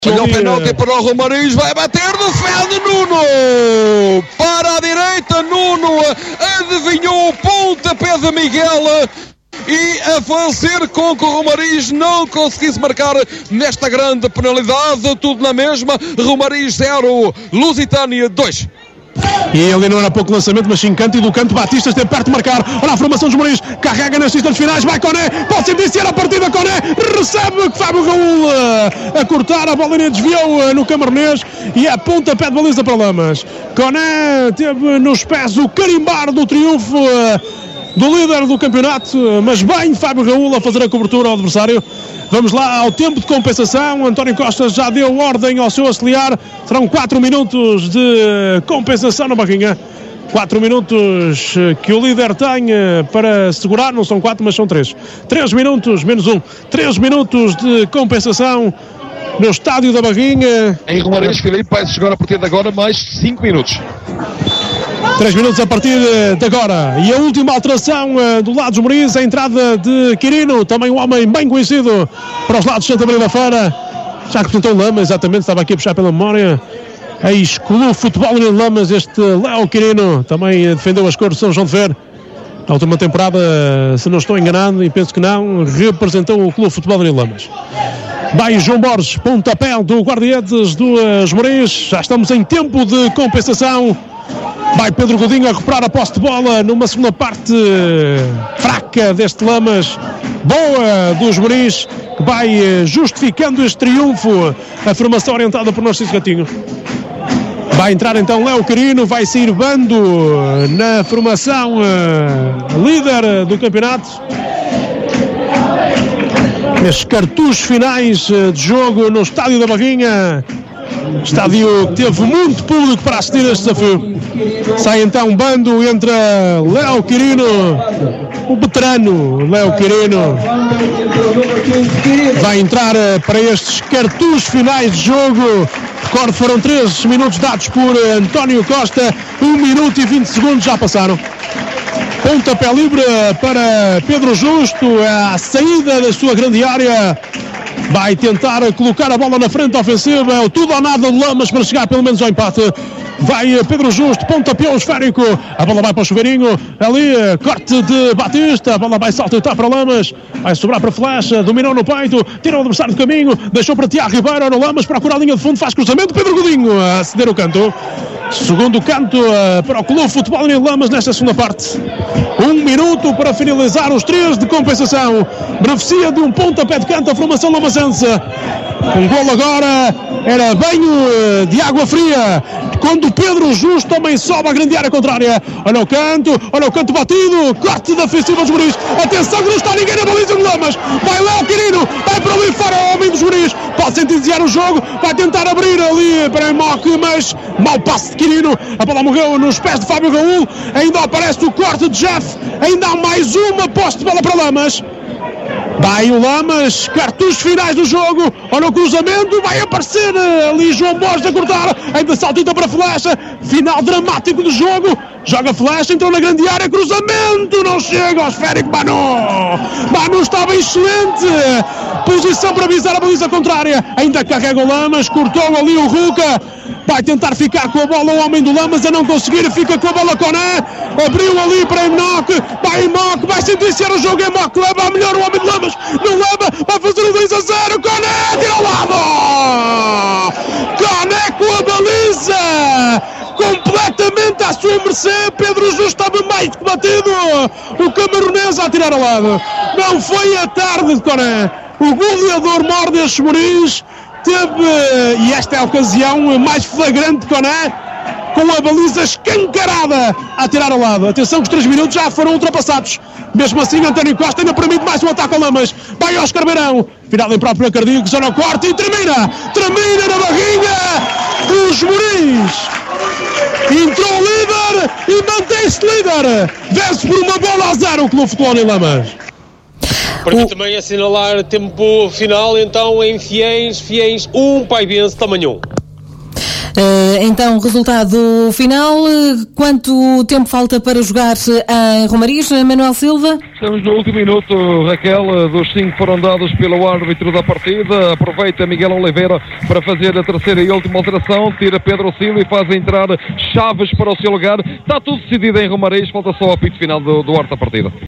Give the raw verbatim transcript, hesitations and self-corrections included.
Olha o penalti para o Romariz, vai bater, defende Nuno, para a direita, Nuno adivinhou o pontapé de Miguel e a fazer com que o Romariz não conseguisse marcar nesta grande penalidade. Tudo na mesma, Romariz zero, Lusitânia dois. E ali não era pouco lançamento, mas sim canto, e do canto Batista esteve perto de marcar. Olha a formação dos Mourinhos, carrega nas instantes finais, vai Koné, pode sentenciar a partida, Koné recebe Fábio Raul a cortar, a bola desviou no Camarnês e a pontapé de baliza para Lamas. Koné teve nos pés o carimbar do triunfo do líder do campeonato, mas bem Fábio Raul a fazer a cobertura ao adversário. Vamos lá ao tempo de compensação. António Costa já deu ordem ao seu auxiliar. Serão quatro minutos de compensação na barrinha. quatro minutos que o líder tem para segurar. Não são quatro, mas são três. três minutos, menos um. três minutos de compensação no estádio da Barrinha. Em Romariz, Filipe, vai chegar a partir de agora mais cinco minutos. três minutos a partir de agora. E a última alteração uh, do lado dos Mourinhos, a entrada de Quirino, também um homem bem conhecido para os lados de Santa Maria da Feira. Já representou Lama, exatamente, estava aqui a puxar pela memória. Ex-Clube Futebol União de Lamas, este Léo Quirino, também defendeu as cores de São João de Fer. Na última temporada, se não estou enganado, e penso que não, representou o Clube Futebol União de Lamas. Vai João Borges, pontapé do guarda-redes dos Mourinhos. Já estamos em tempo de compensação. Vai Pedro Godinho a recuperar a posse de bola numa segunda parte fraca deste Lamas. Boa dos Mourinhos, que vai justificando este triunfo. A formação orientada por Narciso Gatinho. Vai entrar então Léo Quirino, vai sair Bando na formação uh, líder do campeonato. Nestes cartuchos finais uh, de jogo no estádio da Barrinha. Estádio que teve muito público para assistir a este desafio. Sai então Bando, entra Léo Quirino, o veterano Léo Quirino. Vai entrar para estes cartuchos finais de jogo. Recordo, foram três minutos dados por António Costa, um minuto e vinte segundos já passaram. Pontapé livre para Pedro Justo, a saída da sua grande área. Vai tentar colocar a bola na frente ofensiva, é o tudo ou nada de Lamas para chegar pelo menos ao empate. Vai Pedro Justo, pontapé esférico, a bola vai para o chuveirinho, ali corte de Batista, a bola vai saltar para Lamas, vai sobrar para Flecha, dominou no peito, tira o adversário do caminho, deixou para Tiago Ribeiro, no Lamas, procura a linha de fundo, faz cruzamento, Pedro Godinho a ceder o canto. Segundo canto uh, para o Clube Futebol União de Lamas nesta segunda parte. Um minuto para finalizar os três de compensação. Beneficia de um pontapé de canto a formação lamasense. Um golo agora era banho uh, de água fria. Quando o Pedro Justo também sobe à grande área contrária. Olha o canto, olha o canto batido. Corte da ofensiva dos Mourinhos. Atenção que não está ninguém na baliza do Lamas. Vai lá o Quirino, vai para ali fora o homem dos Mourinhos. Pode sentenciar o jogo, vai tentar abrir ali para Moque, mas mau passe de Quirino. A bola morreu nos pés de Fábio Raul. Ainda aparece o corte de Jeff. Ainda há mais uma posse de bola para Lamas. Vai o Lamas, cartuchos finais do jogo. Olha o cruzamento, vai aparecer ali João Borges a cortar. Ainda saltita para Flecha. Final dramático do jogo. Joga Flecha, entrou na grande área. Cruzamento, não chega ao esférico Manu. Manu estava excelente. Posição para avisar a baliza contrária. Ainda carrega o Lamas, cortou ali o Ruca. Vai tentar ficar com a bola o homem do Lamas, a não conseguir, fica com a bola Koné. Abriu ali para Enoque. Vai Enoque, vai sentenciar o jogo. Enoque leva a melhor o homem do Lamas. Não leva, vai fazer o dois a zero. Koné, tira ao lado. Koné com a baliza. Completamente à sua mercê. Pedro Justo estava mais que batido. O camaronês a tirar ao lado. Não foi a tarde de Koné. O goleador morde estes Mourinhos. Teve, e esta é a ocasião mais flagrante de Koné, com a baliza escancarada a tirar ao lado. Atenção que os três minutos já foram ultrapassados. Mesmo assim, António Costa ainda permite mais um ataque ao Lamas. Vai Oscar Beirão, final em próprio cardíaco, zona ao corte e termina. Termina na Barrinha dos Mourinhos. Entrou o líder e mantém-se líder. Vence por uma bola a zero o Clube Futebol União de Lamas. Para também assinalar tempo final então em Fiéis, Fiéis um, Paivense também um. Uh, então, resultado final, quanto tempo falta para jogar em Romariz, Manuel Silva? Estamos no último minuto, Raquel, dos cinco foram dados pelo árbitro da partida. Aproveita Miguel Oliveira para fazer a terceira e última alteração, tira Pedro Silva e faz entrar Chaves para o seu lugar. Está tudo decidido em Romariz, falta só o apito final do, do Horta partida.